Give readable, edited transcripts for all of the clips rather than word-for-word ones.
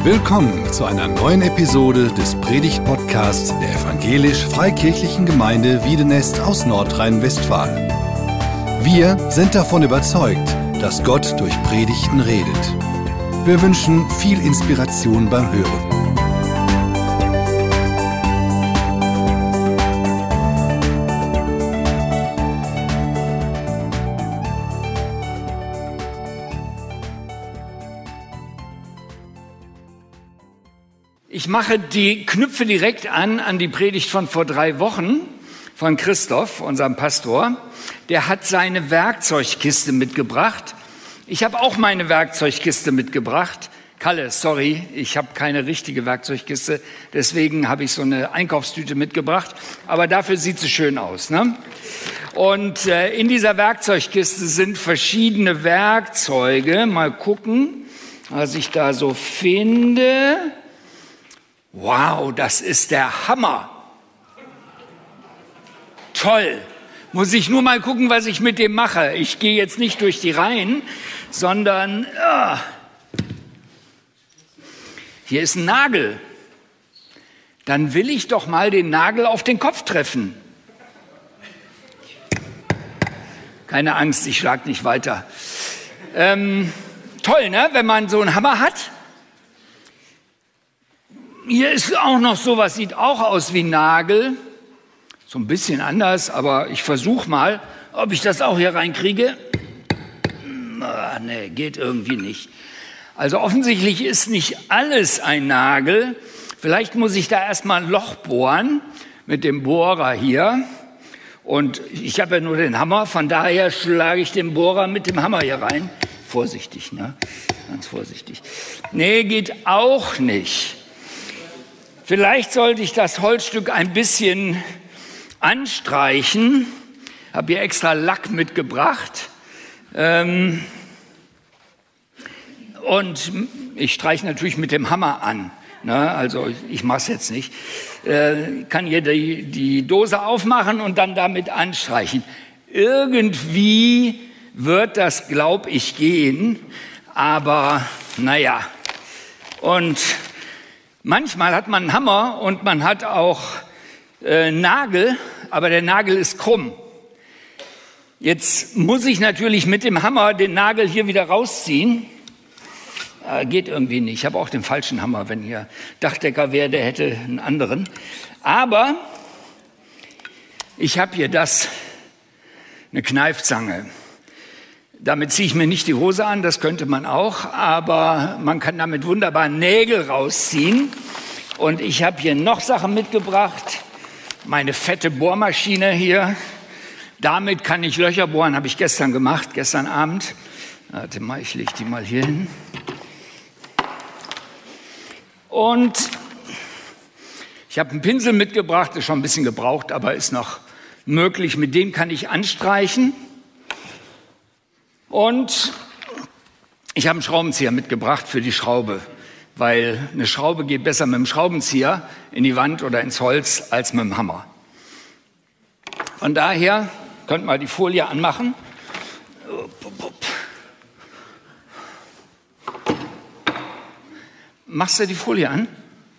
Willkommen zu einer neuen Episode des Predigt-Podcasts der Evangelisch-Freikirchlichen Gemeinde Wiedenest aus Nordrhein-Westfalen. Wir sind davon überzeugt, dass Gott durch Predigten redet. Wir wünschen viel Inspiration beim Hören. Ich knüpfe direkt an die Predigt von vor 3 Wochen von Christoph, unserem Pastor. Der hat seine Werkzeugkiste mitgebracht. Ich habe auch meine Werkzeugkiste mitgebracht. Kalle, sorry, ich habe keine richtige Werkzeugkiste, deswegen habe ich so eine Einkaufstüte mitgebracht. Aber dafür sieht sie schön aus, ne? Und in dieser Werkzeugkiste sind verschiedene Werkzeuge. Mal gucken, was ich da so finde. Wow, das ist der Hammer. Toll. Muss ich nur mal gucken, was ich mit dem mache. Ich gehe jetzt nicht durch die Reihen, sondern hier ist ein Nagel. Dann will ich doch mal den Nagel auf den Kopf treffen. Keine Angst, ich schlag nicht weiter. Toll, ne? Wenn man so einen Hammer hat. Hier ist auch noch sowas, sieht auch aus wie ein Nagel. So ein bisschen anders, aber ich versuche mal, ob ich das auch hier reinkriege. Nee, geht irgendwie nicht. Also offensichtlich ist nicht alles ein Nagel. Vielleicht muss ich da erstmal ein Loch bohren mit dem Bohrer hier. Und ich habe ja nur den Hammer, von daher schlage ich den Bohrer mit dem Hammer hier rein. Vorsichtig, ne? Ganz vorsichtig. Nee, geht auch nicht. Vielleicht sollte ich das Holzstück ein bisschen anstreichen. Habe hier extra Lack mitgebracht. Und ich streiche natürlich mit dem Hammer an. Ne? Also ich mache es jetzt nicht. Kann hier die Dose aufmachen und dann damit anstreichen. Irgendwie wird das, glaube ich, gehen. Aber naja. Und manchmal hat man einen Hammer und man hat auch Nagel, aber der Nagel ist krumm. Jetzt muss ich natürlich mit dem Hammer den Nagel hier wieder rausziehen. Geht irgendwie nicht. Ich habe auch den falschen Hammer. Wenn hier Dachdecker wäre, der hätte einen anderen. Aber ich habe hier eine Kneifzange. Damit ziehe ich mir nicht die Hose an, das könnte man auch, aber man kann damit wunderbar Nägel rausziehen. Und ich habe hier noch Sachen mitgebracht, meine fette Bohrmaschine hier. Damit kann ich Löcher bohren, habe ich gestern gemacht, gestern Abend. Warte mal, ich lege die mal hier hin. Und ich habe einen Pinsel mitgebracht, ist schon ein bisschen gebraucht, aber ist noch möglich. Mit dem kann ich anstreichen. Und ich habe einen Schraubenzieher mitgebracht für die Schraube, weil eine Schraube geht besser mit dem Schraubenzieher in die Wand oder ins Holz als mit dem Hammer. Von daher könnt mal die Folie anmachen. Machst du die Folie an?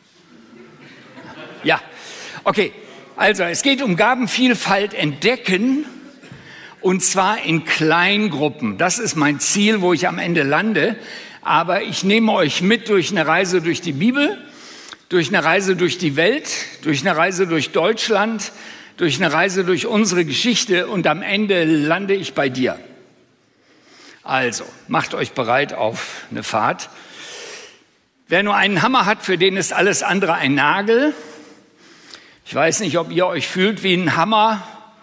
Ja, okay. Also es geht um Gabenvielfalt entdecken. Und zwar in Kleingruppen. Das ist mein Ziel, wo ich am Ende lande. Aber ich nehme euch mit durch eine Reise durch die Bibel, durch eine Reise durch die Welt, durch eine Reise durch Deutschland, durch eine Reise durch unsere Geschichte und am Ende lande ich bei dir. Also, macht euch bereit auf eine Fahrt. Wer nur einen Hammer hat, für den ist alles andere ein Nagel. Ich weiß nicht, ob ihr euch fühlt wie ein Hammer.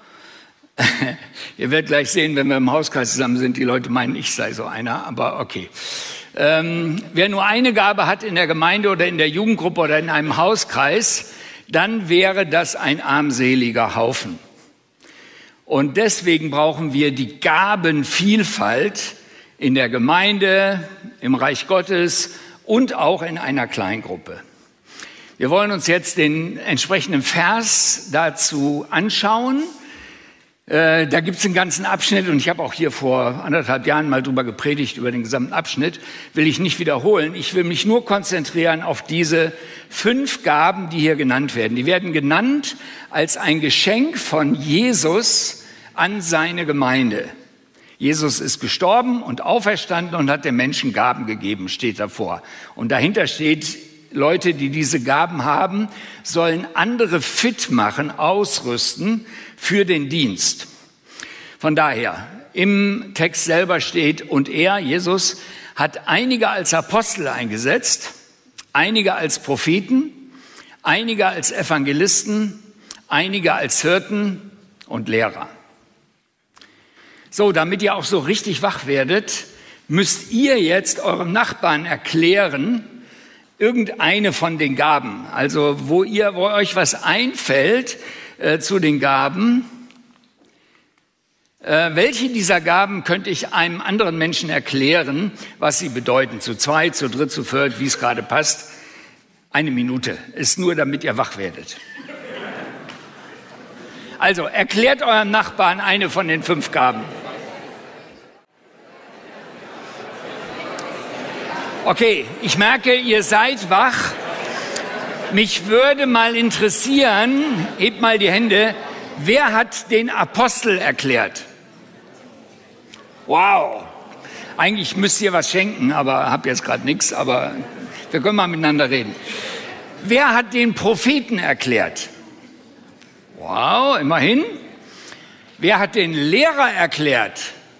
Ihr werdet gleich sehen, wenn wir im Hauskreis zusammen sind, die Leute meinen, ich sei so einer, aber okay. Wer nur eine Gabe hat in der Gemeinde oder in der Jugendgruppe oder in einem Hauskreis, dann wäre das ein armseliger Haufen. Und deswegen brauchen wir die Gabenvielfalt in der Gemeinde, im Reich Gottes und auch in einer Kleingruppe. Wir wollen uns jetzt den entsprechenden Vers dazu anschauen. Da gibt es einen ganzen Abschnitt und ich habe auch hier vor 1,5 Jahren mal drüber gepredigt, über den gesamten Abschnitt, will ich nicht wiederholen. Ich will mich nur konzentrieren auf diese 5 Gaben, die hier genannt werden. Die werden genannt als ein Geschenk von Jesus an seine Gemeinde. Jesus ist gestorben und auferstanden und hat den Menschen Gaben gegeben, steht davor. Und dahinter steht, Leute, die diese Gaben haben, sollen andere fit machen, ausrüsten für den Dienst. Von daher, im Text selber steht, und er, Jesus, hat einige als Apostel eingesetzt, einige als Propheten, einige als Evangelisten, einige als Hirten und Lehrer. So, damit ihr auch so richtig wach werdet, müsst ihr jetzt eurem Nachbarn erklären, irgendeine von den Gaben, also wo euch was einfällt zu den Gaben, welche dieser Gaben könnte ich einem anderen Menschen erklären, was sie bedeuten, zu 2, zu 3, zu 4, wie es gerade passt. 1 Minute, ist nur, damit ihr wach werdet. Also, erklärt eurem Nachbarn eine von den 5 Gaben. Okay, ich merke, ihr seid wach. Mich würde mal interessieren, hebt mal die Hände, wer hat den Apostel erklärt? Wow, eigentlich müsst ihr was schenken, aber hab jetzt gerade nichts, aber wir können mal miteinander reden. Wer hat den Propheten erklärt? Wow, immerhin. Wer hat den Lehrer erklärt?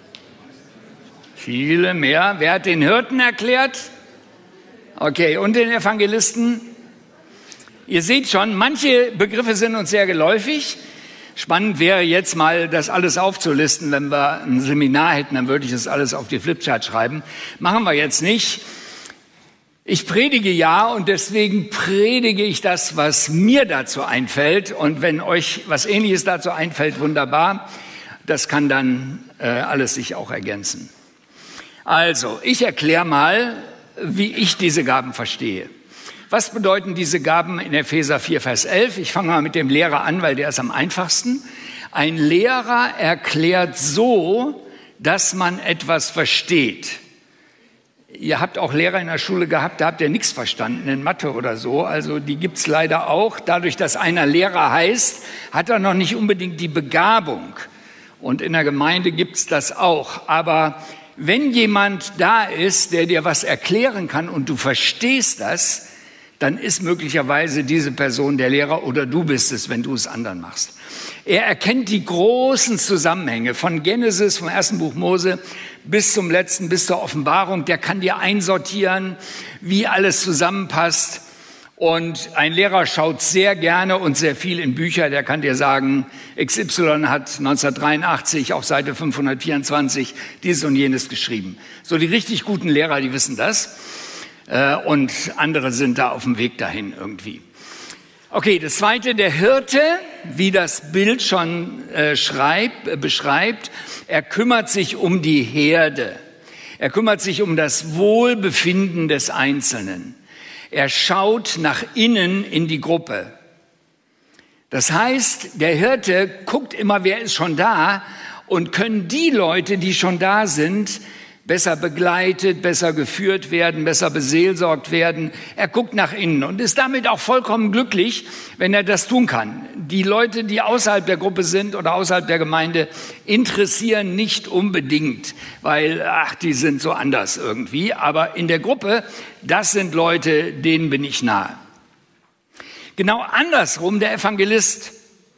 Viele mehr. Wer hat den Hirten erklärt? Okay, und den Evangelisten? Ihr seht schon, manche Begriffe sind uns sehr geläufig. Spannend wäre jetzt mal, das alles aufzulisten. Wenn wir ein Seminar hätten, dann würde ich das alles auf die Flipchart schreiben. Machen wir jetzt nicht. Ich predige ja und deswegen predige ich das, was mir dazu einfällt. Und wenn euch was Ähnliches dazu einfällt, wunderbar. Das kann dann alles sich auch ergänzen. Also, ich erkläre mal, wie ich diese Gaben verstehe. Was bedeuten diese Gaben in Epheser 4, Vers 11? Ich fange mal mit dem Lehrer an, weil der ist am einfachsten. Ein Lehrer erklärt so, dass man etwas versteht. Ihr habt auch Lehrer in der Schule gehabt, da habt ihr nichts verstanden in Mathe oder so. Also die gibt's leider auch. Dadurch, dass einer Lehrer heißt, hat er noch nicht unbedingt die Begabung. Und in der Gemeinde gibt's das auch. Aber wenn jemand da ist, der dir was erklären kann und du verstehst das, dann ist möglicherweise diese Person der Lehrer oder du bist es, wenn du es anderen machst. Er erkennt die großen Zusammenhänge von Genesis, vom 1. Buch Mose bis zum letzten, bis zur Offenbarung. Der kann dir einsortieren, wie alles zusammenpasst. Und ein Lehrer schaut sehr gerne und sehr viel in Bücher. Der kann dir sagen, XY hat 1983 auf Seite 524 dieses und jenes geschrieben. So die richtig guten Lehrer, die wissen das. Und andere sind da auf dem Weg dahin irgendwie. Okay, das Zweite, der Hirte, wie das Bild schon beschreibt, er kümmert sich um die Herde. Er kümmert sich um das Wohlbefinden des Einzelnen. Er schaut nach innen in die Gruppe. Das heißt, der Hirte guckt immer, wer ist schon da und können die Leute, die schon da sind, besser begleitet, besser geführt werden, besser beseelsorgt werden. Er guckt nach innen und ist damit auch vollkommen glücklich, wenn er das tun kann. Die Leute, die außerhalb der Gruppe sind oder außerhalb der Gemeinde, interessieren nicht unbedingt, weil, die sind so anders irgendwie. Aber in der Gruppe, das sind Leute, denen bin ich nahe. Genau andersrum, der Evangelist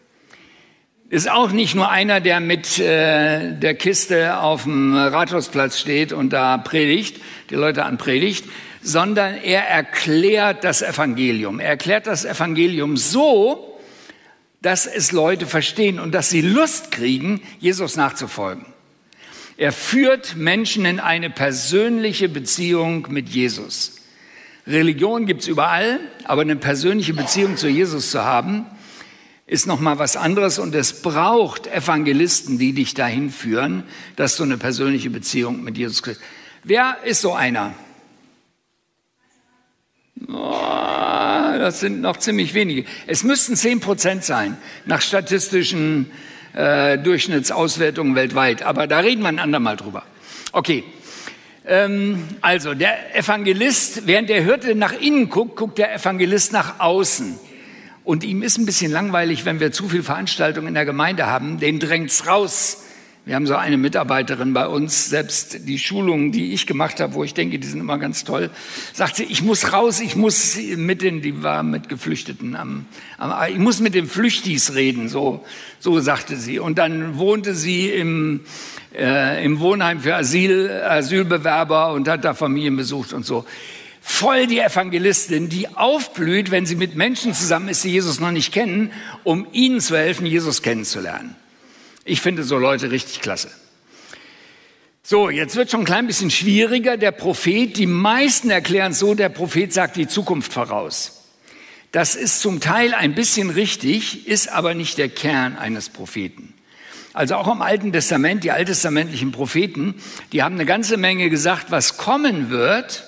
ist auch nicht nur einer, der mit der Kiste auf dem Rathausplatz steht und da predigt, die Leute anpredigt, sondern er erklärt das Evangelium. Er erklärt das Evangelium so, dass es Leute verstehen und dass sie Lust kriegen, Jesus nachzufolgen. Er führt Menschen in eine persönliche Beziehung mit Jesus. Religion gibt's überall, aber eine persönliche Beziehung zu Jesus zu haben, ist noch mal was anderes und es braucht Evangelisten, die dich dahin führen, dass du eine persönliche Beziehung mit Jesus kriegst. Wer ist so einer? Das sind noch ziemlich wenige. Es müssten 10% sein, nach statistischen Durchschnittsauswertungen weltweit. Aber da reden wir ein andermal drüber. Okay. Also der Evangelist, während der Hirte nach innen guckt, guckt der Evangelist nach außen. Und ihm ist ein bisschen langweilig, wenn wir zu viel Veranstaltungen in der Gemeinde haben, den drängt's raus. Wir haben so eine Mitarbeiterin bei uns, selbst die Schulungen, die ich gemacht habe, wo ich denke, die sind immer ganz toll, sagt sie, ich muss raus, ich muss die war mit Geflüchteten ich muss mit den Flüchtis reden, so sagte sie. Und dann wohnte sie im Wohnheim für Asylbewerber und hat da Familien besucht und so. Voll die Evangelistin, die aufblüht, wenn sie mit Menschen zusammen ist, die Jesus noch nicht kennen, um ihnen zu helfen, Jesus kennenzulernen. Ich finde so Leute richtig klasse. So, jetzt wird schon ein klein bisschen schwieriger. Der Prophet, die meisten erklären es so, der Prophet sagt die Zukunft voraus. Das ist zum Teil ein bisschen richtig, ist aber nicht der Kern eines Propheten. Also auch im Alten Testament, die alttestamentlichen Propheten, die haben eine ganze Menge gesagt, was kommen wird,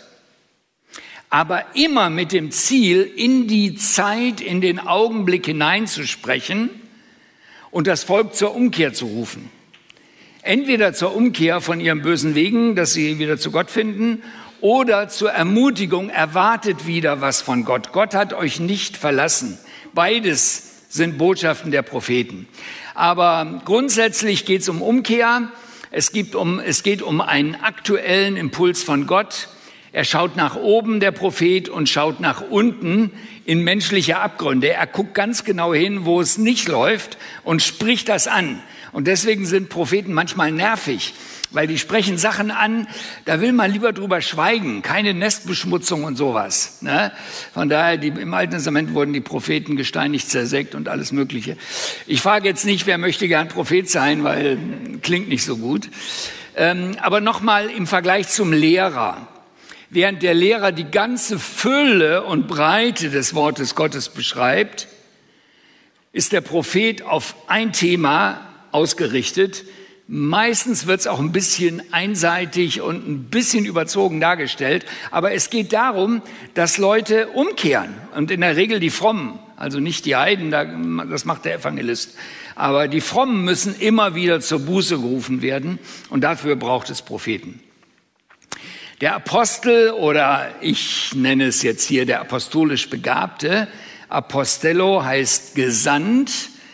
aber immer mit dem Ziel, in die Zeit, in den Augenblick hineinzusprechen und das Volk zur Umkehr zu rufen. Entweder zur Umkehr von ihren bösen Wegen, dass sie wieder zu Gott finden, oder zur Ermutigung, erwartet wieder was von Gott. Gott hat euch nicht verlassen. Beides sind Botschaften der Propheten. Aber grundsätzlich geht es um Umkehr. Es geht um einen aktuellen Impuls von Gott. Er schaut nach oben, der Prophet, und schaut nach unten in menschliche Abgründe. Er guckt ganz genau hin, wo es nicht läuft und spricht das an. Und deswegen sind Propheten manchmal nervig, weil die sprechen Sachen an, da will man lieber drüber schweigen. Keine Nestbeschmutzung und sowas. Ne? Von daher, im Alten Testament wurden die Propheten gesteinigt, zersägt und alles Mögliche. Ich frage jetzt nicht, wer möchte gern Prophet sein, weil klingt nicht so gut. Aber nochmal im Vergleich zum Lehrer. Während der Lehrer die ganze Fülle und Breite des Wortes Gottes beschreibt, ist der Prophet auf ein Thema ausgerichtet. Meistens wird es auch ein bisschen einseitig und ein bisschen überzogen dargestellt. Aber es geht darum, dass Leute umkehren. Und in der Regel die Frommen, also nicht die Heiden, das macht der Evangelist. Aber die Frommen müssen immer wieder zur Buße gerufen werden. Und dafür braucht es Propheten. Der Apostel, oder ich nenne es jetzt hier der apostolisch Begabte, Apostello heißt gesandt,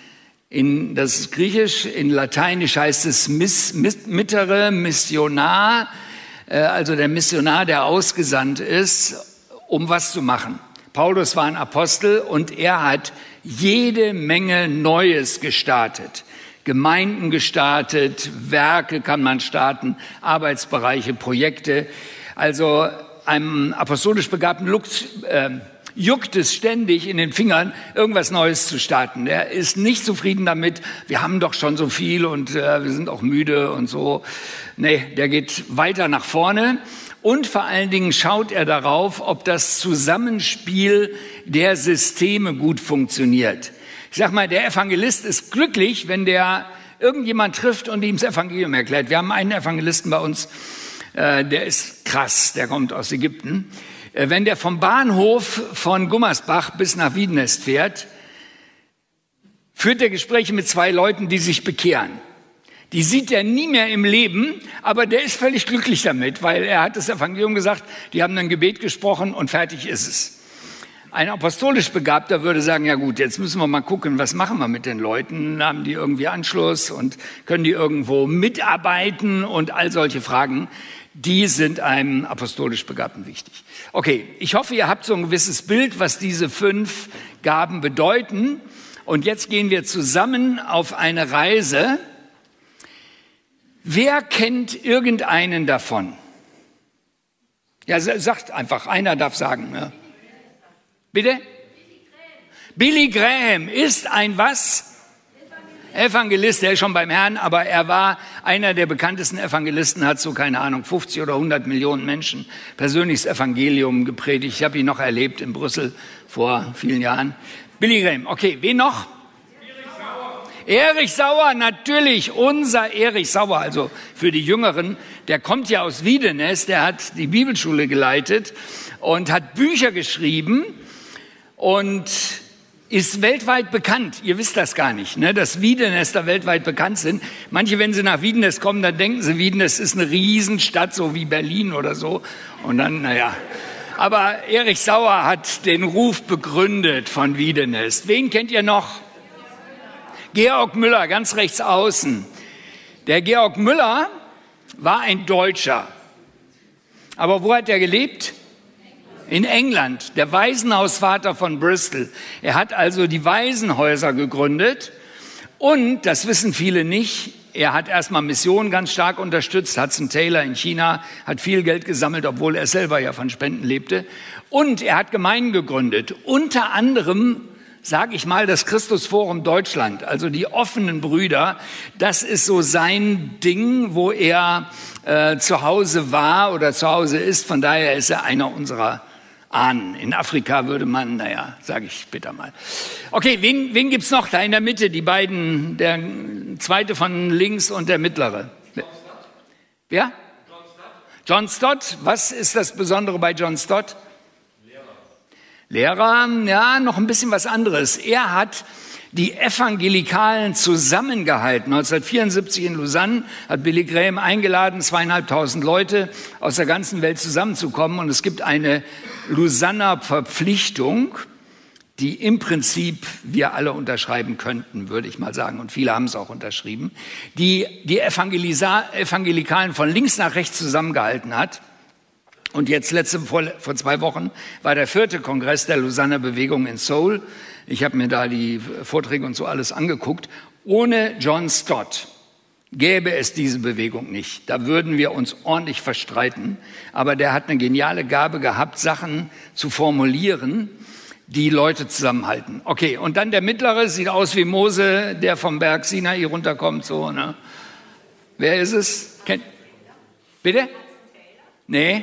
das ist griechisch, in Lateinisch heißt es mittere, Missionar, also der Missionar, der ausgesandt ist, um was zu machen. Paulus war ein Apostel und er hat jede Menge Neues gestartet. Gemeinden gestartet, Werke kann man starten, Arbeitsbereiche, Projekte. Also einem apostolisch Begabten juckt es ständig in den Fingern, irgendwas Neues zu starten. Er ist nicht zufrieden damit, wir haben doch schon so viel und wir sind auch müde und so. Nee, der geht weiter nach vorne und vor allen Dingen schaut er darauf, ob das Zusammenspiel der Systeme gut funktioniert. Ich sag mal, der Evangelist ist glücklich, wenn der irgendjemand trifft und ihm das Evangelium erklärt. Wir haben einen Evangelisten bei uns, der ist krass, der kommt aus Ägypten. Wenn der vom Bahnhof von Gummersbach bis nach Wiedenest fährt, führt er Gespräche mit 2 Leuten, die sich bekehren. Die sieht er nie mehr im Leben, aber der ist völlig glücklich damit, weil er hat das Evangelium gesagt, die haben ein Gebet gesprochen und fertig ist es. Ein apostolisch Begabter würde sagen, ja gut, jetzt müssen wir mal gucken, was machen wir mit den Leuten? Haben die irgendwie Anschluss und können die irgendwo mitarbeiten und all solche Fragen, die sind einem apostolisch Begabten wichtig. Okay, ich hoffe, ihr habt so ein gewisses Bild, was diese 5 Gaben bedeuten. Und jetzt gehen wir zusammen auf eine Reise. Wer kennt irgendeinen davon? Ja, sagt einfach, einer darf sagen. Ja. Bitte? Billy Graham ist ein was? Evangelist, der ist schon beim Herrn, aber er war einer der bekanntesten Evangelisten, hat so, keine Ahnung, 50 oder 100 Millionen Menschen persönlich das Evangelium gepredigt. Ich habe ihn noch erlebt in Brüssel vor vielen Jahren. Billy Graham, okay, wen noch? Erich Sauer, natürlich, unser Erich Sauer, also für die Jüngeren, der kommt ja aus Wiedenest, der hat die Bibelschule geleitet und hat Bücher geschrieben und ist weltweit bekannt. Ihr wisst das gar nicht, ne? Dass Wiedenester weltweit bekannt sind. Manche, wenn sie nach Wiedenest kommen, dann denken sie, Wiedenest ist eine Riesenstadt, so wie Berlin oder so. Und dann, naja. Aber Erich Sauer hat den Ruf begründet von Wiedenest. Wen kennt ihr noch? Georg Müller, ganz rechts außen. Der Georg Müller war ein Deutscher. Aber wo hat er gelebt? In England, der Waisenhausvater von Bristol. Er hat also die Waisenhäuser gegründet und, das wissen viele nicht, er hat erstmal Missionen ganz stark unterstützt, Hudson Taylor in China, hat viel Geld gesammelt, obwohl er selber ja von Spenden lebte. Und er hat Gemeinden gegründet, unter anderem, sage ich mal, das Christusforum Deutschland, also die offenen Brüder. Das ist so sein Ding, wo er zu Hause war oder zu Hause ist. Von daher ist er einer unserer Ahnen. In Afrika würde man, naja, sage ich später mal. Okay, wen gibt's noch da in der Mitte? Die beiden, der zweite von links und der mittlere. John Stott. Wer? John Stott. John Stott. Was ist das Besondere bei John Stott? Lehrer, ja, noch ein bisschen was anderes. Er hat die Evangelikalen zusammengehalten. 1974 in Lausanne hat Billy Graham eingeladen, 2.500 Leute aus der ganzen Welt zusammenzukommen. Und es gibt eine Lausanner Verpflichtung, die im Prinzip wir alle unterschreiben könnten, würde ich mal sagen. Und viele haben es auch unterschrieben, die Evangelikalen von links nach rechts zusammengehalten hat. Und jetzt vor 2 Wochen war der 4. Kongress der Lausanner Bewegung in Seoul. Ich habe mir da die Vorträge und so alles angeguckt. Ohne John Stott gäbe es diese Bewegung nicht. Da würden wir uns ordentlich verstreiten. Aber der hat eine geniale Gabe gehabt, Sachen zu formulieren, die Leute zusammenhalten. Okay, und dann der mittlere, sieht aus wie Mose, der vom Berg Sinai runterkommt. So, ne? Wer ist es? Bitte? Nee.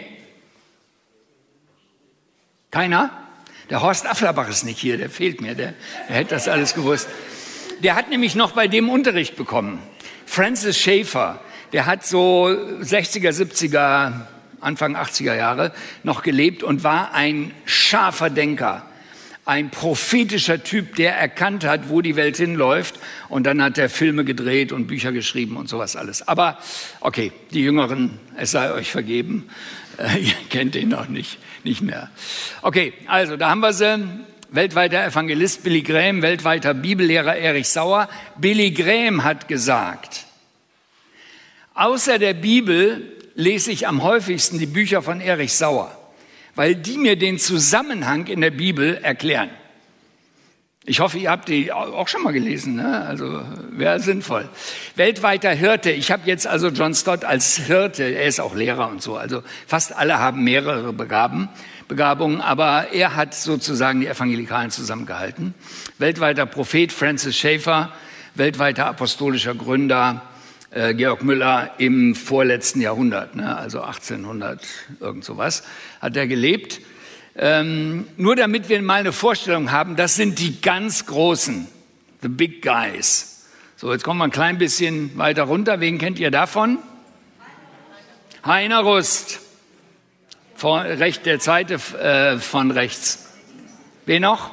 Keiner? Der Horst Afflerbach ist nicht hier, der fehlt mir, der hätte das alles gewusst. Der hat nämlich noch bei dem Unterricht bekommen. Francis Schaeffer, der hat so 60er, 70er, Anfang 80er Jahre noch gelebt und war ein scharfer Denker. Ein prophetischer Typ, der erkannt hat, wo die Welt hinläuft. Und dann hat er Filme gedreht und Bücher geschrieben und sowas alles. Aber okay, die Jüngeren, es sei euch vergeben. Ihr kennt ihn noch nicht mehr. Okay, also da haben wir sie. Weltweiter Evangelist Billy Graham, weltweiter Bibellehrer Erich Sauer. Billy Graham hat gesagt, außer der Bibel lese ich am häufigsten die Bücher von Erich Sauer, weil die mir den Zusammenhang in der Bibel erklären. Ich hoffe, ihr habt die auch schon mal gelesen, ne? Also wäre sinnvoll. Weltweiter Hirte. Ich habe jetzt also John Stott als Hirte. Er ist auch Lehrer und so. Also fast alle haben mehrere Begabungen, aber er hat sozusagen die Evangelikalen zusammengehalten. Weltweiter Prophet Francis Schaeffer. Weltweiter apostolischer Gründer Georg Müller im vorletzten Jahrhundert, ne? Also 1800 irgend sowas, hat er gelebt. Nur damit wir mal eine Vorstellung haben, das sind die ganz Großen, the big guys. So, jetzt kommen wir ein klein bisschen weiter runter. Wen kennt ihr davon? Heiner Rust, der zweite von rechts. Wen noch?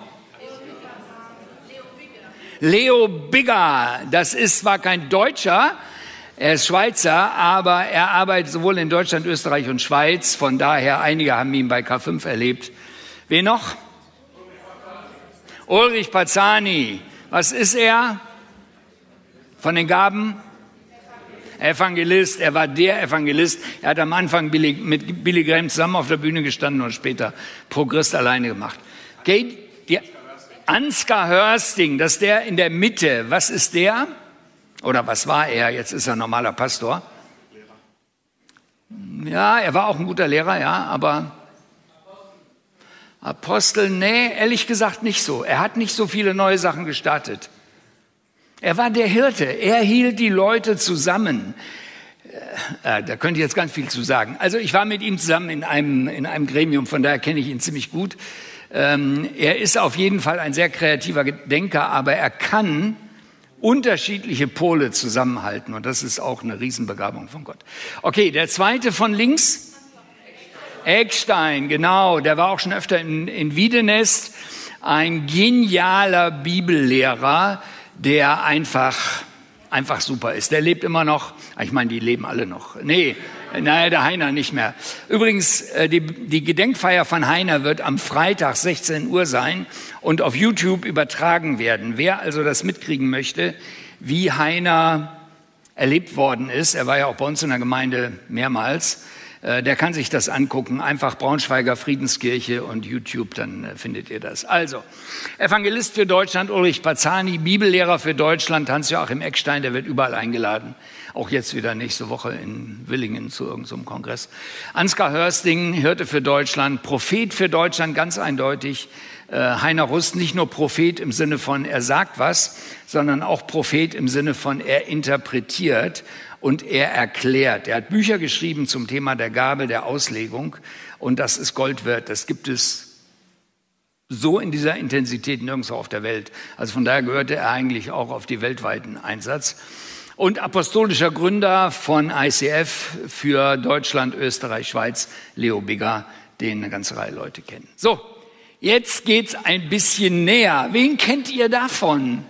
Leo Bigger, das ist zwar kein Deutscher, er ist Schweizer, aber er arbeitet sowohl in Deutschland, Österreich und Schweiz. Von daher, einige haben ihn bei K5 erlebt. Wen noch? Ulrich Pazzani. Was ist er? Von den Gaben? Evangelist. Er war der Evangelist. Er hat am Anfang mit Billy Graham zusammen auf der Bühne gestanden und später Pro Christ alleine gemacht. Okay, Ansgar Hörsting, das ist der in der Mitte. Was ist der? Oder was war er? Jetzt ist er normaler Pastor. Ja, er war auch ein guter Lehrer, ja, aber Apostel, nee, ehrlich gesagt nicht so. Er hat nicht so viele neue Sachen gestartet. Er war der Hirte. Er hielt die Leute zusammen. Da könnte ich jetzt ganz viel zu sagen. Also ich war mit ihm zusammen in einem Gremium, von daher kenne ich ihn ziemlich gut. Er ist auf jeden Fall ein sehr kreativer Denker, aber er kann unterschiedliche Pole zusammenhalten. Und das ist auch eine Riesenbegabung von Gott. Okay, der zweite von links. Eckstein, genau. Der war auch schon öfter in Wiedenest. ein genialer Bibellehrer, der einfach super ist. Der lebt immer noch. Ich meine, die leben alle noch. Der Heiner nicht mehr. Übrigens, die Gedenkfeier von Heiner wird am Freitag 16 Uhr sein und auf YouTube übertragen werden. Wer also das mitkriegen möchte, wie Heiner erlebt worden ist, er war ja auch bei uns in der Gemeinde mehrmals, der kann sich das angucken. Einfach Braunschweiger Friedenskirche und YouTube, dann findet ihr das. Also, Evangelist für Deutschland Ulrich Bazzani, Bibellehrer für Deutschland Hans-Joachim Eckstein, der wird überall eingeladen. Auch jetzt wieder nächste Woche in Willingen zu irgendeinem Kongress. Ansgar Hörsting, Hirte für Deutschland, Prophet für Deutschland, ganz eindeutig. Heiner Rust, nicht nur Prophet im Sinne von er sagt was, sondern auch Prophet im Sinne von er interpretiert und er erklärt. Er hat Bücher geschrieben zum Thema der Gabe der Auslegung und das ist Gold wert. Das gibt es so in dieser Intensität nirgendwo auf der Welt. Also von daher gehörte er eigentlich auch auf die weltweiten Einsatz. Und apostolischer Gründer von ICF für Deutschland, Österreich, Schweiz, Leo Bigger, den eine ganze Reihe Leute kennen. So, jetzt geht's ein bisschen näher. Wen kennt ihr davon?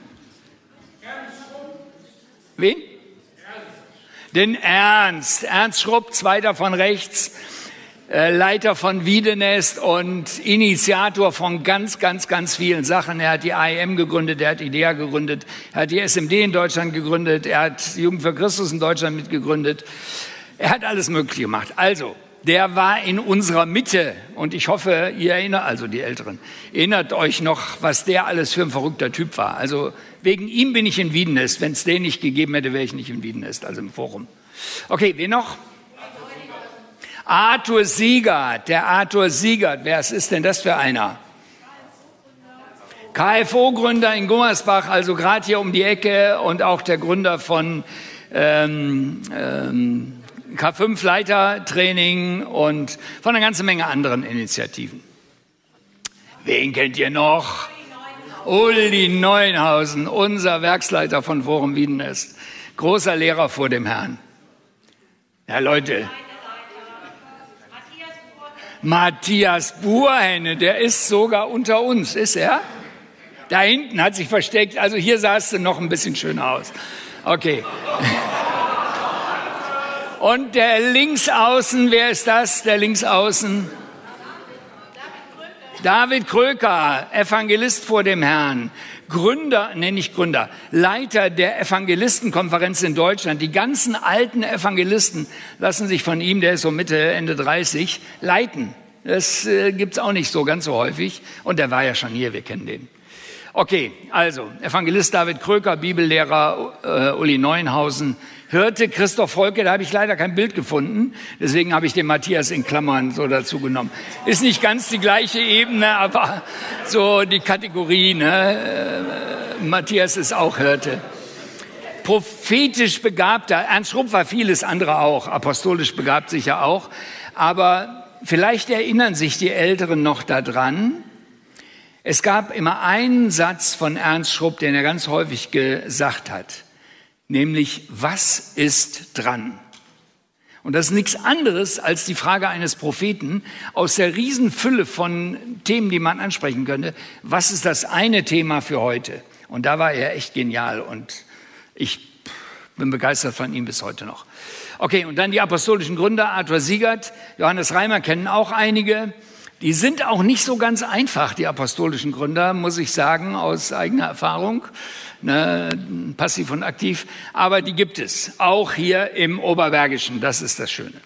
Wen? Den Ernst Schrupp, zweiter von rechts, Leiter von Wiedenest und Initiator von ganz vielen Sachen. Er hat die AEM gegründet, er hat IDEA gegründet, er hat die SMD in Deutschland gegründet, er hat Jugend für Christus in Deutschland mitgegründet. Er hat alles Mögliche gemacht. Also, der war in unserer Mitte und ich hoffe, ihr erinnert, also die Älteren, erinnert euch noch, was der alles für ein verrückter Typ war. Also wegen ihm bin ich in Wiedenest. Wenn es den nicht gegeben hätte, wäre ich nicht in Wiedenest, also im Forum. Okay, wen noch? Arthur Siegert, der Arthur Siegert. Wer ist denn das für einer? KFO-Gründer in Gummersbach, also gerade hier um die Ecke und auch der Gründer von K5 Leitertraining und von einer ganzen Menge anderen Initiativen. Wen kennt ihr noch? Uli Neuenhausen, unser Werksleiter von Forum Wiedenest. Großer Lehrer vor dem Herrn. Ja, Leute. Matthias Burhenne, der ist sogar unter uns, ist er? Da hinten hat sich versteckt, also hier sahst du noch ein bisschen schöner aus. Okay. Und der Linksaußen, wer ist das, der Linksaußen? David Kröker, Evangelist vor dem Herrn, Leiter der Evangelistenkonferenz in Deutschland. Die ganzen alten Evangelisten lassen sich von ihm, der ist so Mitte, Ende 30, leiten. Das gibt's auch nicht so ganz so häufig. Und der war ja schon hier, wir kennen den. Okay, also Evangelist David Kröker, Bibellehrer Uli Neuenhausen, Hirte Christoph Volke, da habe ich leider kein Bild gefunden, deswegen habe ich den Matthias in Klammern so dazu genommen. Ist nicht ganz die gleiche Ebene, aber so die Kategorie, ne? Matthias ist auch Hirte. Prophetisch begabter, Ernst Schrupp war vieles andere auch, apostolisch begabt sicher auch, aber vielleicht erinnern sich die Älteren noch daran, es gab immer einen Satz von Ernst Schrupp, den er ganz häufig gesagt hat, nämlich, was ist dran? Und das ist nichts anderes als die Frage eines Propheten aus der Riesenfülle von Themen, die man ansprechen könnte. Was ist das eine Thema für heute? Und da war er echt genial und ich bin begeistert von ihm bis heute noch. Okay, und dann die apostolischen Gründer, Arthur Siegert, Johannes Reimer kennen auch einige. Die sind auch nicht so ganz einfach, die apostolischen Gründer, muss ich sagen, aus eigener Erfahrung, ne, passiv und aktiv. Aber die gibt es, auch hier im Oberbergischen, das ist das Schöne.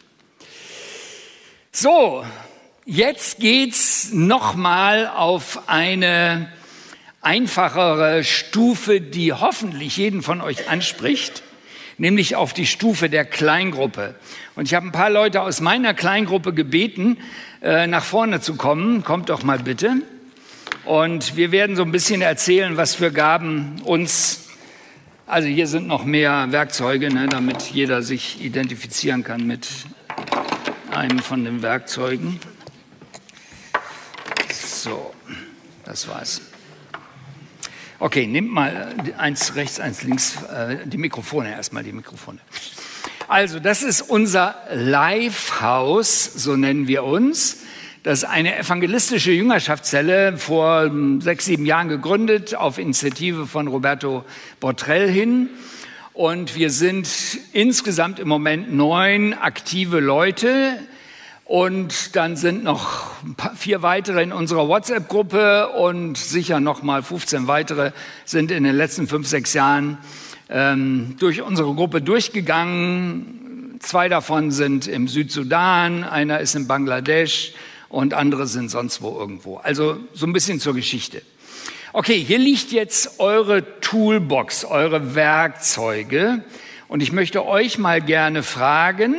So, jetzt geht's nochmal auf eine einfachere Stufe, die hoffentlich jeden von euch anspricht, nämlich auf die Stufe der Kleingruppe. Und ich habe ein paar Leute aus meiner Kleingruppe gebeten, nach vorne zu kommen. Kommt doch mal bitte. Und wir werden so ein bisschen erzählen, was für Gaben uns, also hier sind noch mehr Werkzeuge, ne, damit jeder sich identifizieren kann mit einem von den Werkzeugen. So, das war's. Okay, nehmt mal eins rechts, eins links, die Mikrofone erstmal, die Mikrofone. Also, das ist unser Live-Haus, so nennen wir uns. Das ist eine evangelistische Jüngerschaftszelle, vor 6, 7 Jahren gegründet, auf Initiative von Roberto Botrel hin. Und wir sind insgesamt im Moment 9 aktive Leute. Und dann sind noch 4 weitere in unserer WhatsApp-Gruppe und sicher noch mal 15 weitere sind in den letzten 5, 6 Jahren durch unsere Gruppe durchgegangen. 2 davon sind im Südsudan, einer ist in Bangladesch und andere sind sonst wo irgendwo. Also so ein bisschen zur Geschichte. Okay, hier liegt jetzt eure Toolbox, eure Werkzeuge. Und ich möchte euch mal gerne fragen,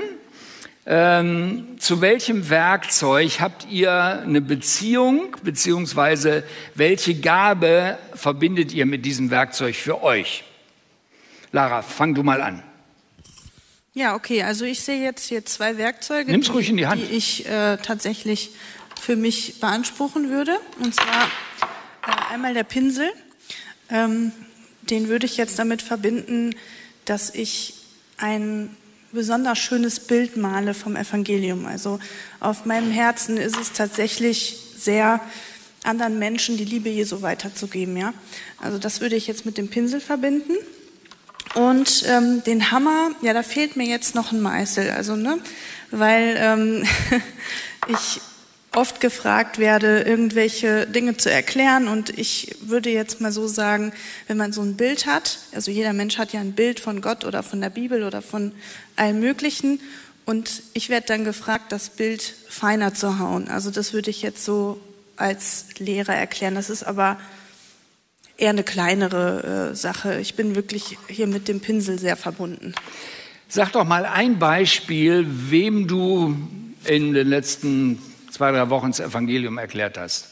zu welchem Werkzeug habt ihr eine Beziehung, beziehungsweise welche Gabe verbindet ihr mit diesem Werkzeug für euch? Lara, fang du mal an. Ja, okay, also ich sehe jetzt hier 2 Werkzeuge, Nimm's ruhig in die Hand. die ich tatsächlich für mich beanspruchen würde. Und zwar einmal der Pinsel. Den würde ich jetzt damit verbinden, dass ich ein besonders schönes Bild male vom Evangelium. Also auf meinem Herzen ist es tatsächlich sehr, anderen Menschen die Liebe Jesu weiterzugeben. Ja? Also das würde ich jetzt mit dem Pinsel verbinden. Und den Hammer, ja, da fehlt mir jetzt noch ein Meißel. Also, ne, weil ich oft gefragt werde, irgendwelche Dinge zu erklären. Und ich würde jetzt mal so sagen, wenn man so ein Bild hat, also jeder Mensch hat ja ein Bild von Gott oder von der Bibel oder von allem Möglichen. Und ich werde dann gefragt, das Bild feiner zu hauen. Also das würde ich jetzt so als Lehrer erklären. Das ist aber eher eine kleinere Sache. Ich bin wirklich hier mit dem Pinsel sehr verbunden. Sag doch mal ein Beispiel, wem du in den letzten 2, 3 Wochen das Evangelium erklärt hast.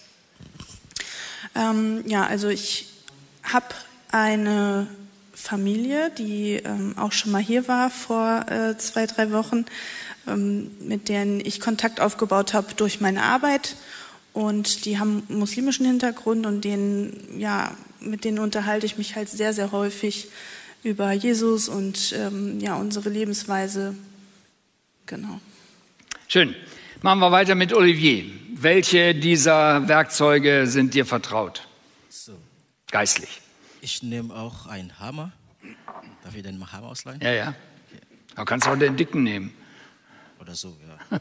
Ja, also ich habe eine Familie, die auch schon mal hier war vor 2, 3 Wochen, mit denen ich Kontakt aufgebaut habe durch meine Arbeit. Und die haben einen muslimischen Hintergrund und mit denen unterhalte ich mich halt sehr, sehr häufig über Jesus und unsere Lebensweise. Genau. Schön. Machen wir weiter mit Olivier. Welche dieser Werkzeuge sind dir vertraut? So, Geistlich. ich nehme auch einen Hammer. Darf ich den Hammer ausleihen? Ja, ja. Okay. Du kannst auch den dicken nehmen. Oder so, ja.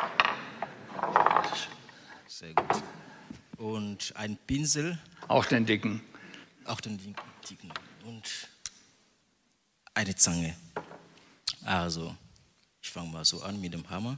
Sehr gut. Und ein Pinsel, Auch den dicken. auch den dicken. Und eine Zange. Also, ich fange mal so an mit dem Hammer.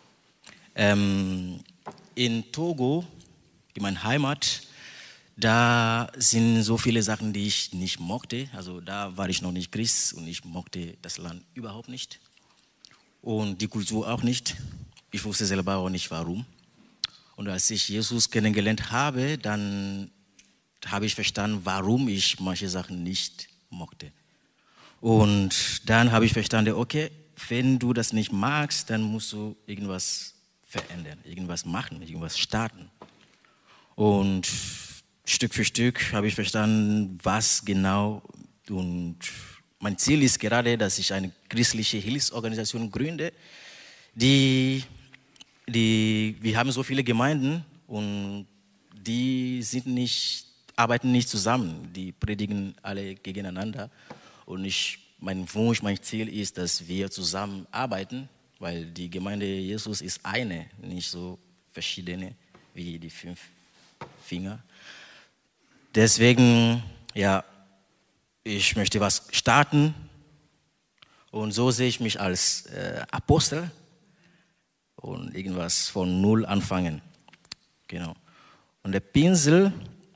In Togo, in meiner Heimat, da sind so viele Sachen, die ich nicht mochte. Also da war ich noch nicht Christ und ich mochte das Land überhaupt nicht. Und die Kultur auch nicht. Ich wusste selber auch nicht, warum. Und als ich Jesus kennengelernt habe, dann habe ich verstanden, warum ich manche Sachen nicht mochte. Und dann habe ich verstanden, okay, wenn du das nicht magst, dann musst du irgendwas verändern, irgendwas machen, irgendwas starten. Und Stück für Stück habe ich verstanden, was genau. Und mein Ziel ist gerade, dass ich eine christliche Hilfsorganisation gründe, wir haben so viele Gemeinden und die arbeiten nicht zusammen, die predigen alle gegeneinander. Und mein Wunsch, mein Ziel ist, dass wir zusammen arbeiten, weil die Gemeinde Jesus ist eine, nicht so verschiedene wie die 5 Finger. Deswegen, ja, ich möchte was starten und so sehe ich mich als Apostel und irgendwas von Null anfangen. Genau. Und der Pinsel,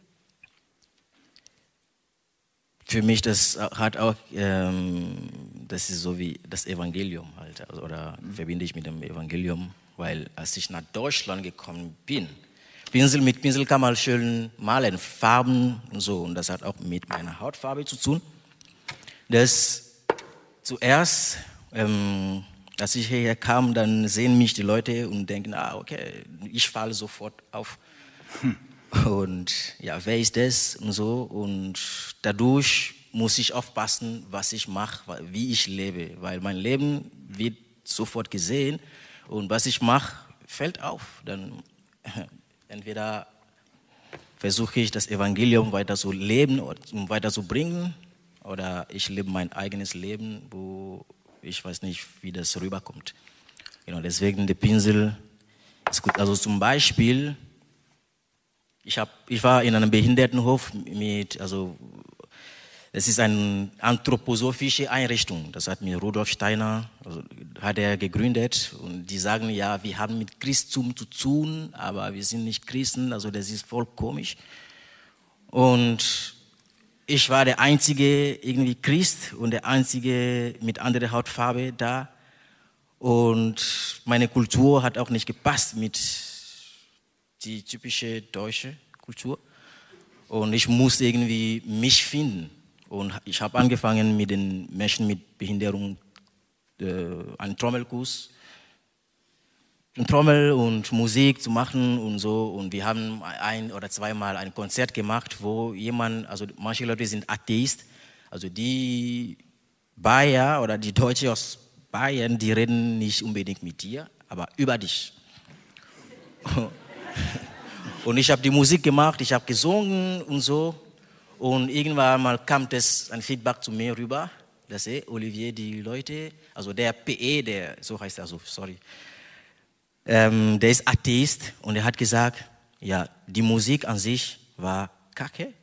für mich, das hat auch, das ist so wie das Evangelium halt, oder verbinde ich mit dem Evangelium, weil als ich nach Deutschland gekommen bin, mit Pinsel kann man schön malen, Farben und so, und das hat auch mit meiner Hautfarbe zu tun. Das zuerst, als ich hierher kam, dann sehen mich die Leute und denken, okay, ich falle sofort auf. Und ja, wer ist das und so, und dadurch muss ich aufpassen, was ich mache, wie ich lebe, weil mein Leben wird sofort gesehen und was ich mache, fällt auf. Dann entweder versuche ich das Evangelium weiter zu leben und weiter zu bringen, oder ich lebe mein eigenes Leben, wo ich weiß nicht, wie das rüberkommt. Genau, deswegen der Pinsel ist gut. Also zum Beispiel, ich war in einem Behindertenhof es ist eine anthroposophische Einrichtung. Das hat mir Rudolf Steiner, hat er gegründet. Und die sagen, ja, wir haben mit Christum zu tun, aber wir sind nicht Christen. Also das ist voll komisch. Und ich war der einzige irgendwie Christ und der einzige mit anderer Hautfarbe da. Und meine Kultur hat auch nicht gepasst mit die typische deutsche Kultur. Und ich musste irgendwie mich finden. Und ich habe angefangen mit den Menschen mit Behinderung einen Trommelkurs, Trommel und Musik zu machen und so. Und wir haben ein- oder zweimal ein Konzert gemacht, wo manche Leute sind Atheist, also die Bayer oder die Deutsche aus Bayern, die reden nicht unbedingt mit dir, aber über dich. Und ich habe die Musik gemacht, ich habe gesungen und so. Und irgendwann mal kam ein Feedback zu mir rüber, dass Olivier, die Leute, also der PE, so heißt er, sorry, der ist Atheist und er hat gesagt, ja, die Musik an sich war kacke.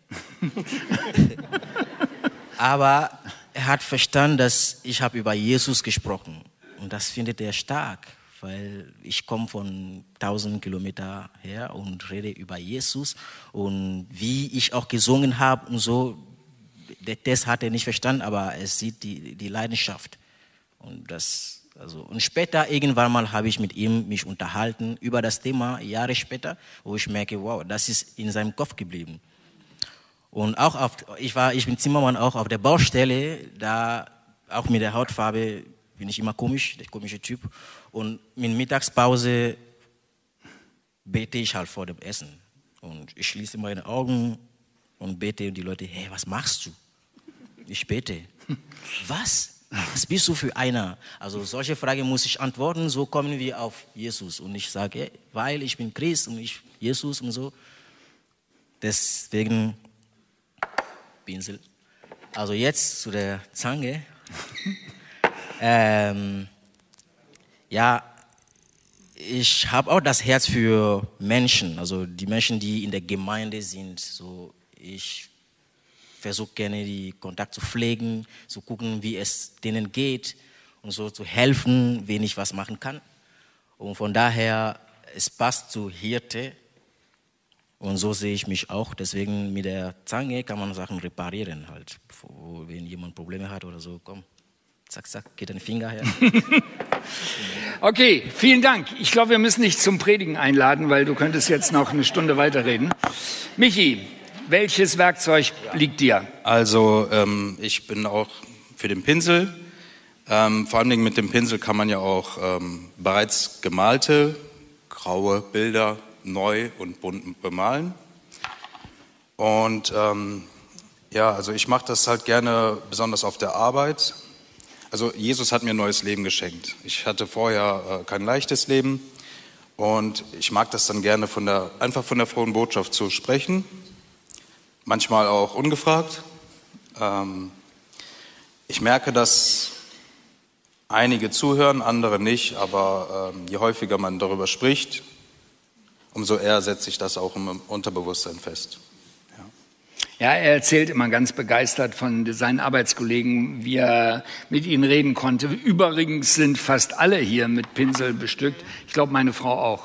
Aber er hat verstanden, dass ich habe über Jesus gesprochen. Und das findet er stark, weil ich komme von 1000 Kilometern her und rede über Jesus. Und wie ich auch gesungen habe und so, der Test hat er nicht verstanden, aber er sieht die Leidenschaft. Und später irgendwann mal habe ich mit ihm mich unterhalten über das Thema, Jahre später, wo ich merke, wow, das ist in seinem Kopf geblieben. Und auch ich bin Zimmermann auch auf der Baustelle, da auch mit der Hautfarbe bin ich immer komisch, der komische Typ. Und in Mittagspause bete ich halt vor dem Essen. Und ich schließe meine Augen und bete und die Leute, hey, was machst du? Ich bete. Was? Was bist du für einer? Also solche Fragen muss ich antworten, so kommen wir auf Jesus. Und ich sage, hey, weil ich bin Christ und Jesus und so. Deswegen Pinsel. Also jetzt zu der Zange. Ja, ich habe auch das Herz für Menschen, also die Menschen, die in der Gemeinde sind. So, ich versuche gerne, die Kontakt zu pflegen, zu gucken, wie es denen geht und so zu helfen, wenn ich was machen kann. Und von daher, es passt zu Hirte. Und so sehe ich mich auch. Deswegen mit der Zange kann man Sachen reparieren halt. Wenn jemand Probleme hat oder so, komm. Zack, zack, geht ein Finger her. Okay, vielen Dank. Ich glaube, wir müssen dich zum Predigen einladen, weil du könntest jetzt noch eine Stunde weiterreden. Michi, welches Werkzeug liegt dir? Also ich bin auch für den Pinsel. Vor allem mit dem Pinsel kann man ja auch bereits gemalte graue Bilder neu und bunt bemalen. Und also ich mache das halt gerne besonders auf der Arbeit. Also Jesus hat mir ein neues Leben geschenkt. Ich hatte vorher kein leichtes Leben und ich mag das dann gerne einfach von der frohen Botschaft zu sprechen, manchmal auch ungefragt. Ich merke, dass einige zuhören, andere nicht, aber je häufiger man darüber spricht, umso eher setzt sich das auch im Unterbewusstsein fest. Ja, er erzählt immer ganz begeistert von seinen Arbeitskollegen, wie er mit ihnen reden konnte. Übrigens sind fast alle hier mit Pinsel bestückt. Ich glaube, meine Frau auch.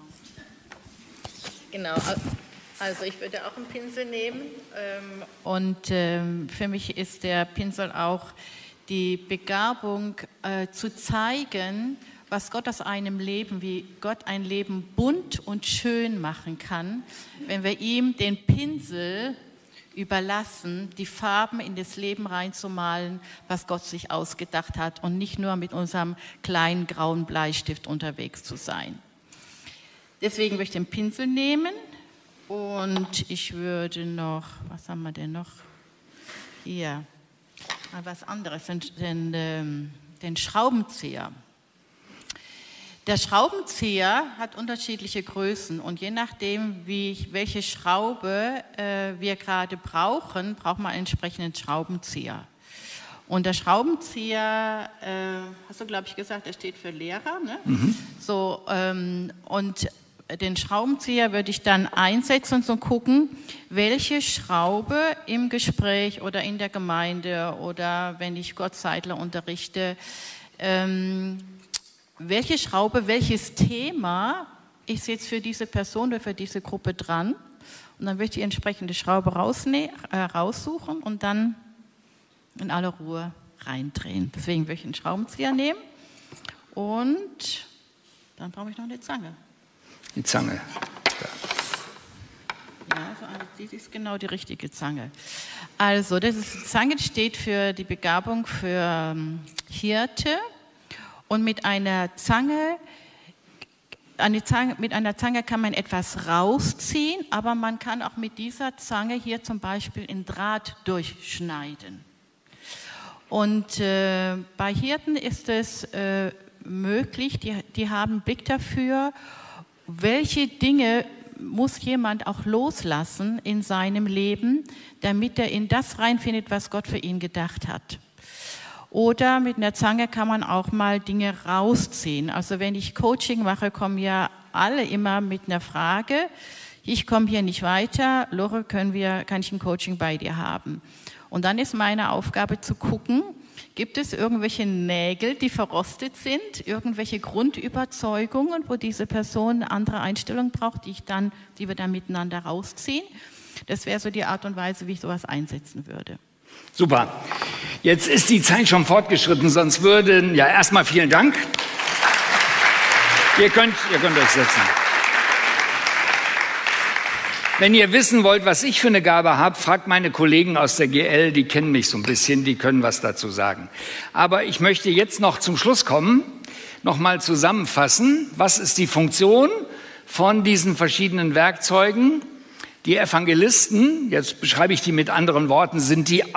Genau. Also ich würde auch einen Pinsel nehmen. Und für mich ist der Pinsel auch die Begabung zu zeigen, was Gott aus einem Leben, wie Gott ein Leben bunt und schön machen kann, wenn wir ihm den Pinsel überlassen, die Farben in das Leben reinzumalen, was Gott sich ausgedacht hat und nicht nur mit unserem kleinen grauen Bleistift unterwegs zu sein. Deswegen möchte ich den Pinsel nehmen und ich würde noch, was haben wir denn noch? Hier, was anderes, den Schraubenzieher. Der Schraubenzieher hat unterschiedliche Größen und je nachdem, welche Schraube wir gerade brauchen, braucht man einen entsprechenden Schraubenzieher. Und der Schraubenzieher, hast du, glaube ich, gesagt, der steht für Lehrer, ne? Mhm. So, und den Schraubenzieher würde ich dann einsetzen und so gucken, welche Schraube im Gespräch oder in der Gemeinde oder wenn ich Gottseidler unterrichte, welche Schraube, welches Thema ist jetzt für diese Person oder für diese Gruppe dran. Und dann würde ich die entsprechende Schraube raussuchen und dann in aller Ruhe reindrehen. Deswegen würde ich einen Schraubenzieher nehmen und dann brauche ich noch eine Zange. Die Zange. Ja, also das ist genau die richtige Zange. Also, die Zange steht für die Begabung für Hirte und mit einer Zange kann man etwas rausziehen, aber man kann auch mit dieser Zange hier zum Beispiel in Draht durchschneiden. Und bei Hirten ist es möglich, die haben Blick dafür, welche Dinge muss jemand auch loslassen in seinem Leben, damit er in das reinfindet, was Gott für ihn gedacht hat. Oder mit einer Zange kann man auch mal Dinge rausziehen. Also wenn ich Coaching mache, kommen ja alle immer mit einer Frage, ich komme hier nicht weiter, Lore, kann ich ein Coaching bei dir haben? Und dann ist meine Aufgabe zu gucken, gibt es irgendwelche Nägel, die verrostet sind, irgendwelche Grundüberzeugungen, wo diese Person eine andere Einstellung braucht, die wir dann miteinander rausziehen. Das wäre so die Art und Weise, wie ich sowas einsetzen würde. Super. Jetzt ist die Zeit schon fortgeschritten, sonst würden, ja, erstmal vielen Dank. Ihr könnt euch setzen. Wenn ihr wissen wollt, was ich für eine Gabe habe, fragt meine Kollegen aus der GL, die kennen mich so ein bisschen, die können was dazu sagen. Aber ich möchte jetzt noch zum Schluss kommen, nochmal zusammenfassen, was ist die Funktion von diesen verschiedenen Werkzeugen. Die Evangelisten, jetzt beschreibe ich die mit anderen Worten, sind die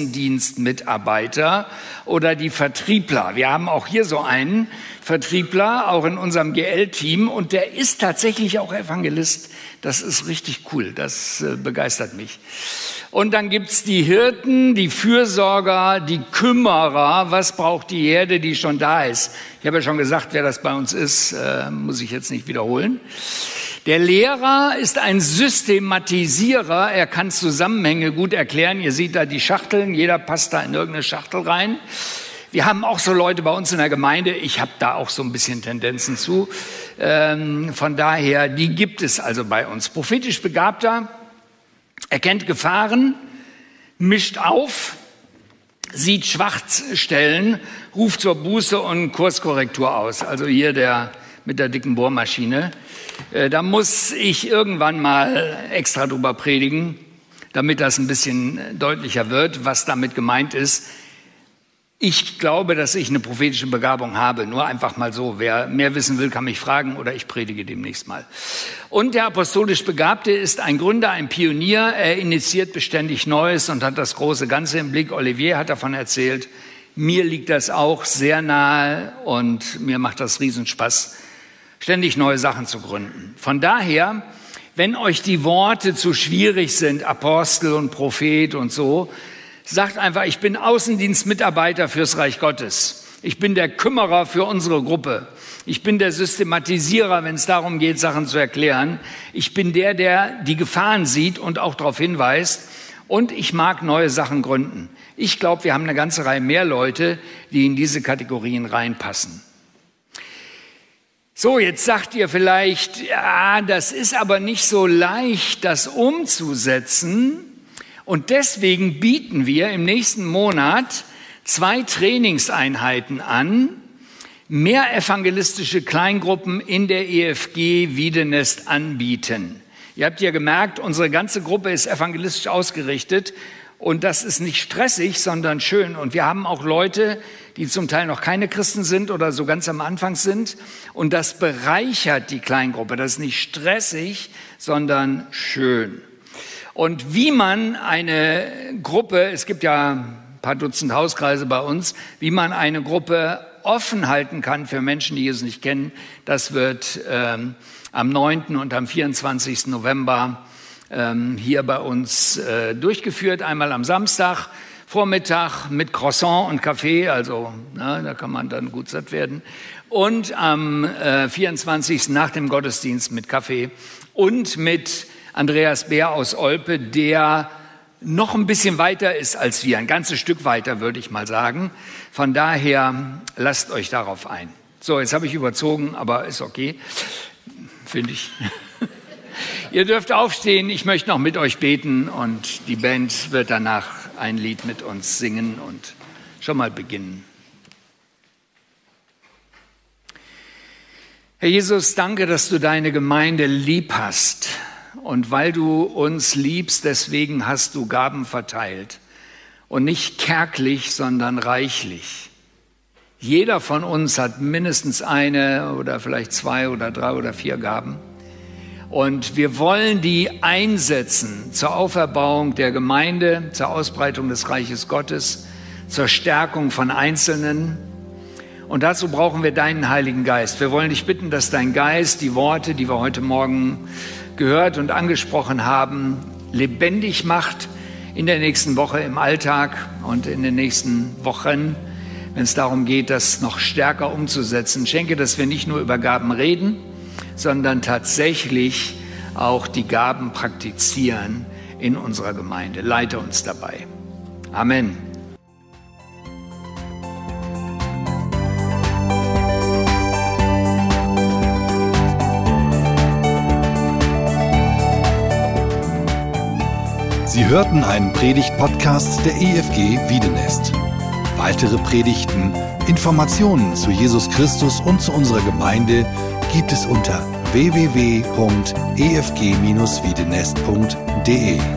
Außendienstmitarbeiter oder die Vertriebler. Wir haben auch hier so einen Vertriebler, auch in unserem GL-Team, und der ist tatsächlich auch Evangelist. Das ist richtig cool, das begeistert mich. Und dann gibt's die Hirten, die Fürsorger, die Kümmerer. Was braucht die Herde, die schon da ist? Ich habe ja schon gesagt, wer das bei uns ist, muss ich jetzt nicht wiederholen. Der Lehrer ist ein Systematisierer, er kann Zusammenhänge gut erklären. Ihr seht da die Schachteln, jeder passt da in irgendeine Schachtel rein. Wir haben auch so Leute bei uns in der Gemeinde, ich habe da auch so ein bisschen Tendenzen zu. Von daher, die gibt es also bei uns. Prophetisch Begabter, erkennt Gefahren, mischt auf, sieht Schwachstellen, ruft zur Buße und Kurskorrektur aus. Also hier der mit der dicken Bohrmaschine. Da muss ich irgendwann mal extra drüber predigen, damit das ein bisschen deutlicher wird, was damit gemeint ist. Ich glaube, dass ich eine prophetische Begabung habe. Nur einfach mal so. Wer mehr wissen will, kann mich fragen oder ich predige demnächst mal. Und der apostolisch Begabte ist ein Gründer, ein Pionier. Er initiiert beständig Neues und hat das große Ganze im Blick. Olivier hat davon erzählt. Mir liegt das auch sehr nahe und mir macht das Riesenspaß, ständig neue Sachen zu gründen. Von daher, wenn euch die Worte zu schwierig sind, Apostel und Prophet und so, sagt einfach, ich bin Außendienstmitarbeiter fürs Reich Gottes. Ich bin der Kümmerer für unsere Gruppe. Ich bin der Systematisierer, wenn es darum geht, Sachen zu erklären. Ich bin der die Gefahren sieht und auch darauf hinweist. Und ich mag neue Sachen gründen. Ich glaube, wir haben eine ganze Reihe mehr Leute, die in diese Kategorien reinpassen. So, jetzt sagt ihr vielleicht, ja, das ist aber nicht so leicht, das umzusetzen. Und deswegen bieten wir im nächsten Monat 2 Trainingseinheiten an, mehr evangelistische Kleingruppen in der EFG Wiedenest anbieten. Ihr habt ja gemerkt, unsere ganze Gruppe ist evangelistisch ausgerichtet und das ist nicht stressig, sondern schön. Und wir haben auch Leute, die zum Teil noch keine Christen sind oder so ganz am Anfang sind. Und das bereichert die Kleingruppe. Das ist nicht stressig, sondern schön. Und wie man eine Gruppe, es gibt ja ein paar Dutzend Hauskreise bei uns, wie man eine Gruppe offen halten kann für Menschen, die Jesus nicht kennen. Das wird am 9. und am 24. November hier bei uns durchgeführt. Einmal am Samstag, Vormittag mit Croissant und Kaffee, also da kann man dann gut satt werden. Und am 24. nach dem Gottesdienst mit Kaffee und mit Andreas Bär aus Olpe, der noch ein bisschen weiter ist als wir, ein ganzes Stück weiter, würde ich mal sagen. Von daher lasst euch darauf ein. So, jetzt habe ich überzogen, aber ist okay, finde ich. Ihr dürft aufstehen, ich möchte noch mit euch beten und die Band wird danach ein Lied mit uns singen und schon mal beginnen. Herr Jesus, danke, dass du deine Gemeinde lieb hast. Und weil du uns liebst, deswegen hast du Gaben verteilt. Und nicht kärglich, sondern reichlich. Jeder von uns hat mindestens eine oder vielleicht 2 oder 3 oder 4 Gaben. Und wir wollen die einsetzen zur Auferbauung der Gemeinde, zur Ausbreitung des Reiches Gottes, zur Stärkung von Einzelnen. Und dazu brauchen wir deinen Heiligen Geist. Wir wollen dich bitten, dass dein Geist die Worte, die wir heute Morgen gehört und angesprochen haben, lebendig macht in der nächsten Woche im Alltag und in den nächsten Wochen, wenn es darum geht, das noch stärker umzusetzen. Schenke, dass wir nicht nur über Gaben reden, sondern tatsächlich auch die Gaben praktizieren in unserer Gemeinde. Leite uns dabei. Amen. Sie hörten einen Predigt-Podcast der EFG Wiedenest. Weitere Predigten, Informationen zu Jesus Christus und zu unserer Gemeinde gibt es unter www.efg-wiedenest.de.